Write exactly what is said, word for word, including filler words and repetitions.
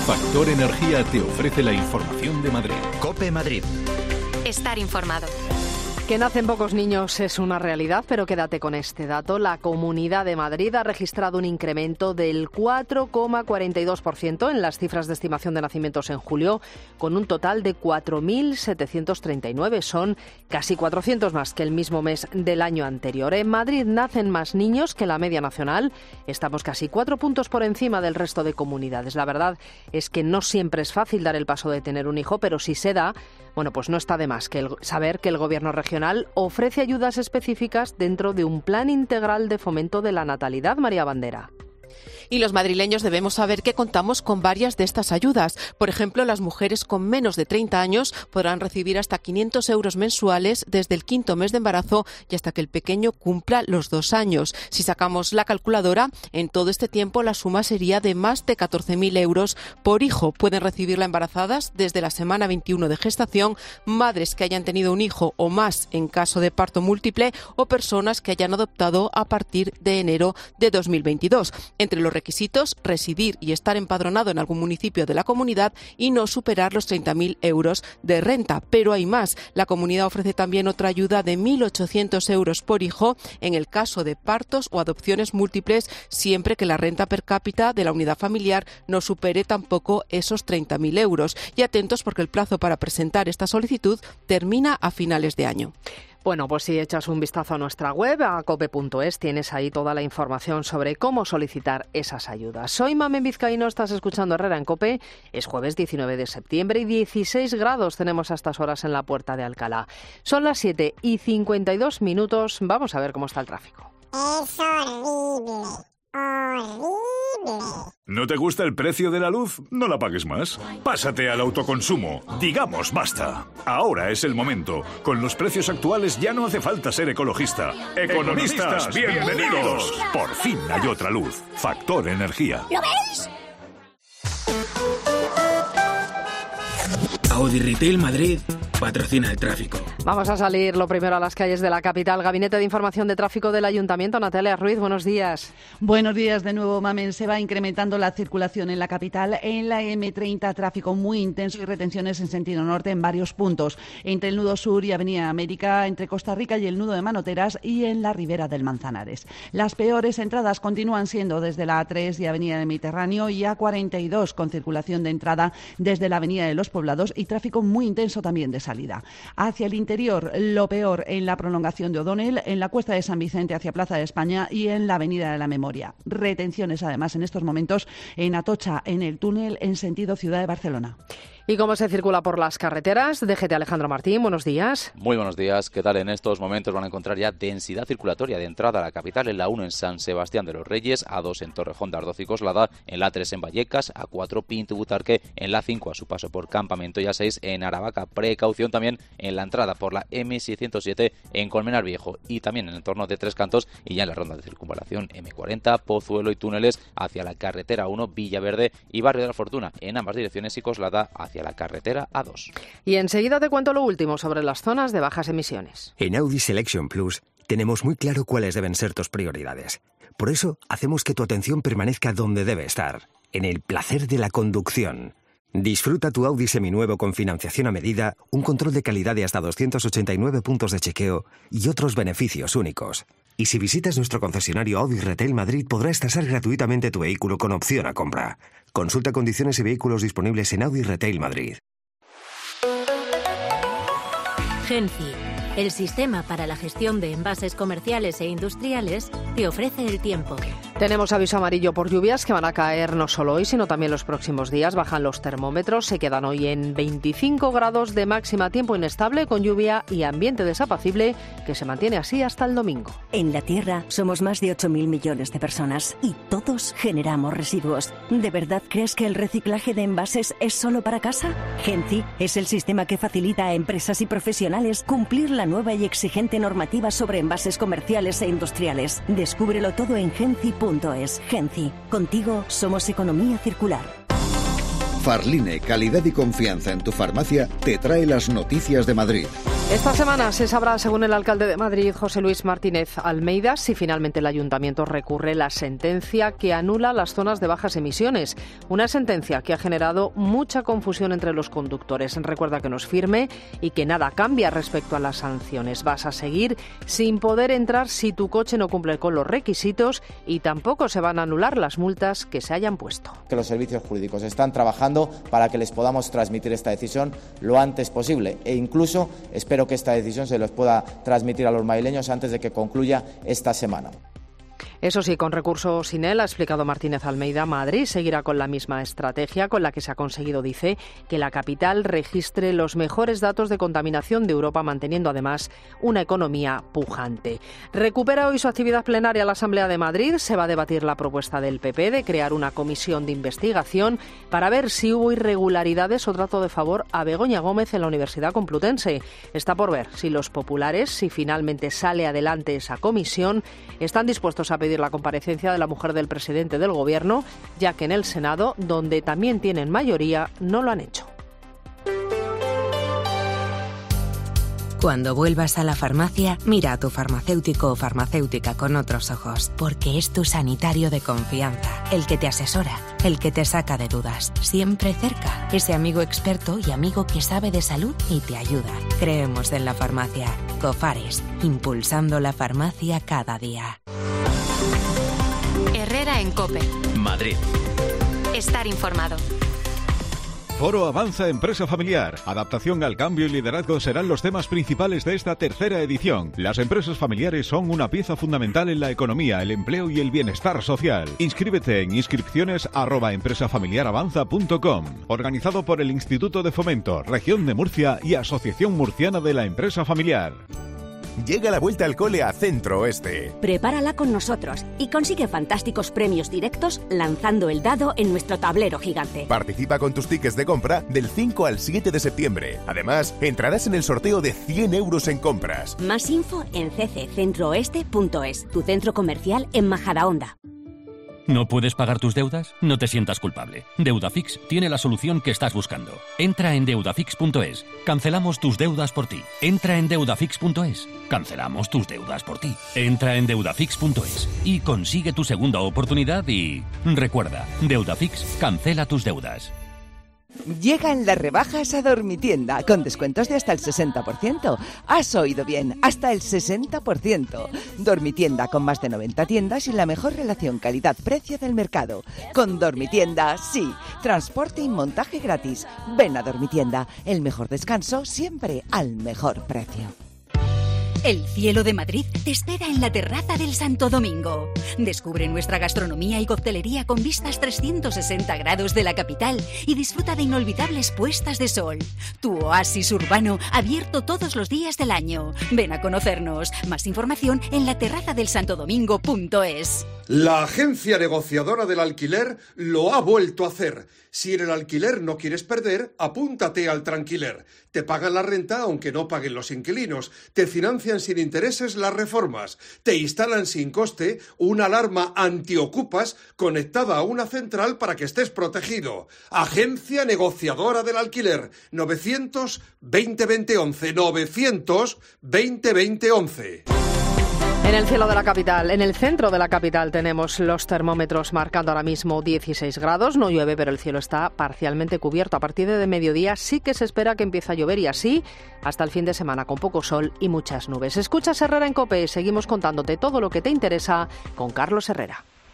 Factor Energía te ofrece la información de Madrid. COPE Madrid. Estar informado. Que nacen pocos niños es una realidad, pero quédate con este dato. La Comunidad de Madrid ha registrado un incremento del cuatro coma cuarenta y dos por ciento en las cifras de estimación de nacimientos en julio, con un total de cuatro mil setecientos treinta y nueve. Son casi cuatrocientos más que el mismo mes del año anterior. En Madrid nacen más niños que la media nacional. Estamos casi cuatro puntos por encima del resto de comunidades. La verdad es que no siempre es fácil dar el paso de tener un hijo, pero si se da, bueno, pues no está de más que el, saber que el Gobierno regional ofrece ayudas específicas dentro de un plan integral de fomento de la natalidad. María Bandera. Y los madrileños debemos saber que contamos con varias de estas ayudas. Por ejemplo, las mujeres con menos de treinta años podrán recibir hasta quinientos euros mensuales desde el quinto mes de embarazo y hasta que el pequeño cumpla los dos años. Si sacamos la calculadora, en todo este tiempo la suma sería de más de catorce mil euros por hijo. Pueden recibirla embarazadas desde la semana veintiuno de gestación, madres que hayan tenido un hijo o más en caso de parto múltiple o personas que hayan adoptado a partir de enero de dos mil veintidós. Entre los requisitos, residir y estar empadronado en algún municipio de la comunidad y no superar los treinta mil euros de renta. Pero hay más. La comunidad ofrece también otra ayuda de mil ochocientos euros por hijo en el caso de partos o adopciones múltiples, siempre que la renta per cápita de la unidad familiar no supere tampoco esos treinta mil euros. Y atentos porque el plazo para presentar esta solicitud termina a finales de año. Bueno, pues si echas un vistazo a nuestra web, a cope punto es, tienes ahí toda la información sobre cómo solicitar esas ayudas. Soy Mamen Vizcaíno, estás escuchando Herrera en COPE. Es jueves diecinueve de septiembre y dieciséis grados tenemos a estas horas en la Puerta de Alcalá. Son las siete y cincuenta y dos minutos. Vamos a ver cómo está el tráfico. Es horrible, horrible. ¿No te gusta el precio de la luz? No la pagues más. Pásate al autoconsumo. Digamos basta. Ahora es el momento. Con los precios actuales ya no hace falta ser ecologista. Economistas, bienvenidos. Por fin hay otra luz. Factor Energía. ¿Lo veis? Audi Retail Madrid patrocina el tráfico. Vamos a salir lo primero a las calles de la capital. Gabinete de Información de Tráfico del Ayuntamiento. Natalia Ruiz, buenos días. Buenos días de nuevo, Mamen. Se va incrementando la circulación en la capital. En la eme treinta, tráfico muy intenso y retenciones en sentido norte en varios puntos. Entre el nudo sur y Avenida América, entre Costa Rica y el nudo de Manoteras y en la ribera del Manzanares. Las peores entradas continúan siendo desde la A tres y Avenida del Mediterráneo y A cuarenta y dos, con circulación de entrada desde la Avenida de los Poblados y tráfico muy intenso también de salida. Hacia el interior, lo peor en la prolongación de O'Donnell, en la Cuesta de San Vicente hacia Plaza de España y en la Avenida de la Memoria. Retenciones, además, en estos momentos en Atocha, en el túnel en sentido Ciudad de Barcelona. ¿Y cómo se circula por las carreteras? D G T Alejandro Martín, buenos días. Muy buenos días. ¿Qué tal? En estos momentos van a encontrar ya densidad circulatoria de entrada a la capital en la uno en San Sebastián de los Reyes, A dos en Torrejón de Ardoz y Coslada, en la A tres en Vallecas, A cuatro Pinto Butarque, en la cinco a su paso por Campamento y A seis en Aravaca. Precaución también en la entrada por la eme seiscientos siete en Colmenar Viejo y también en el entorno de Tres Cantos y ya en la ronda de circunvalación eme cuarenta, Pozuelo y túneles hacia la carretera uno, Villaverde y Barrio de la Fortuna en ambas direcciones y Coslada hacia la carretera A dos. Y enseguida te cuento lo último sobre las zonas de bajas emisiones. En Audi Selection Plus tenemos muy claro cuáles deben ser tus prioridades. Por eso hacemos que tu atención permanezca donde debe estar, en el placer de la conducción. Disfruta tu Audi seminuevo con financiación a medida, un control de calidad de hasta doscientos ochenta y nueve puntos de chequeo y otros beneficios únicos. Y si visitas nuestro concesionario Audi Retail Madrid, podrás tasar gratuitamente tu vehículo con opción a compra. Consulta condiciones y vehículos disponibles en Audi Retail Madrid. Genci, el sistema para la gestión de envases comerciales e industriales, te ofrece el tiempo. Tenemos aviso amarillo por lluvias que van a caer no solo hoy, sino también los próximos días. Bajan los termómetros, se quedan hoy en veinticinco grados de máxima, tiempo inestable, con lluvia y ambiente desapacible, que se mantiene así hasta el domingo. En la Tierra somos más de ocho mil millones de personas y todos generamos residuos. ¿De verdad crees que el reciclaje de envases es solo para casa? Genci es el sistema que facilita a empresas y profesionales cumplir la nueva y exigente normativa sobre envases comerciales e industriales. Descúbrelo todo en genci punto es. Genci, contigo somos economía circular. Farline, calidad y confianza en tu farmacia, te trae las noticias de Madrid. Esta semana se sabrá, según el alcalde de Madrid, José Luis Martínez Almeida, si finalmente el ayuntamiento recurre la sentencia que anula las zonas de bajas emisiones. Una sentencia que ha generado mucha confusión entre los conductores. Recuerda que no es firme y que nada cambia respecto a las sanciones. Vas a seguir sin poder entrar si tu coche no cumple con los requisitos y tampoco se van a anular las multas que se hayan puesto. Que los servicios jurídicos están trabajando para que les podamos transmitir esta decisión lo antes posible e incluso espero que esta decisión se los pueda transmitir a los madrileños antes de que concluya esta semana. Eso sí, con recurso sin él, ha explicado Martínez Almeida, Madrid seguirá con la misma estrategia con la que se ha conseguido, dice, que la capital registre los mejores datos de contaminación de Europa, manteniendo además una economía pujante. Recupera hoy su actividad plenaria la Asamblea de Madrid. Se va a debatir la propuesta del P P de crear una comisión de investigación para ver si hubo irregularidades o trato de favor a Begoña Gómez en la Universidad Complutense. Está por ver si los populares, si finalmente sale adelante esa comisión, están dispuestos a pedir la comparecencia de la mujer del presidente del Gobierno, ya que en el Senado, donde también tienen mayoría, no lo han hecho. Cuando vuelvas a la farmacia, mira a tu farmacéutico o farmacéutica con otros ojos, porque es tu sanitario de confianza, el que te asesora, el que te saca de dudas, siempre cerca, ese amigo experto y amigo que sabe de salud y te ayuda. Creemos en la farmacia. Cofares, impulsando la farmacia cada día. Herrera en COPE. Madrid. Estar informado. Foro Avanza Empresa Familiar. Adaptación al cambio y liderazgo serán los temas principales de esta tercera edición. Las empresas familiares son una pieza fundamental en la economía, el empleo y el bienestar social. Inscríbete en inscripciones arroba empresafamiliaravanza punto com. Organizado por el Instituto de Fomento, Región de Murcia y Asociación Murciana de la Empresa Familiar. Llega la vuelta al cole a Centro Oeste. Prepárala con nosotros y consigue fantásticos premios directos lanzando el dado en nuestro tablero gigante. Participa con tus tickets de compra del cinco al siete de septiembre. Además, entrarás en el sorteo de cien euros en compras. Más info en c c centro oeste punto es, tu centro comercial en Majadahonda. ¿No puedes pagar tus deudas? No te sientas culpable. Deudafix tiene la solución que estás buscando. Entra en deudafix punto es. Cancelamos tus deudas por ti. Entra en deudafix punto es. Cancelamos tus deudas por ti. Entra en deudafix punto es y consigue tu segunda oportunidad y... recuerda, Deudafix cancela tus deudas. Llegan las rebajas a Dormitienda, con descuentos de hasta el sesenta por ciento. Has oído bien, hasta el sesenta por ciento. Dormitienda, con más de noventa tiendas y la mejor relación calidad-precio del mercado. Con Dormitienda, sí, transporte y montaje gratis. Ven a Dormitienda, el mejor descanso siempre al mejor precio. El cielo de Madrid te espera en la terraza del Santo Domingo. Descubre nuestra gastronomía y coctelería con vistas trescientos sesenta grados de la capital y disfruta de inolvidables puestas de sol. Tu oasis urbano abierto todos los días del año. Ven a conocernos. Más información en la terraza del santo domingo punto es. La agencia negociadora del alquiler lo ha vuelto a hacer. Si en el alquiler no quieres perder, apúntate al Tranquiler. Te pagan la renta aunque no paguen los inquilinos. Te financian sin intereses las reformas. Te instalan sin coste una alarma antiocupas conectada a una central para que estés protegido. Agencia negociadora del alquiler. novecientos veinte veinte once. novecientos veinte veinte once. En el cielo de la capital, en el centro de la capital, tenemos los termómetros marcando ahora mismo dieciséis grados. No llueve, pero el cielo está parcialmente cubierto. A partir de mediodía sí que se espera que empiece a llover y así hasta el fin de semana con poco sol y muchas nubes. Escuchas Herrera en COPE. Seguimos contándote todo lo que te interesa con Carlos Herrera.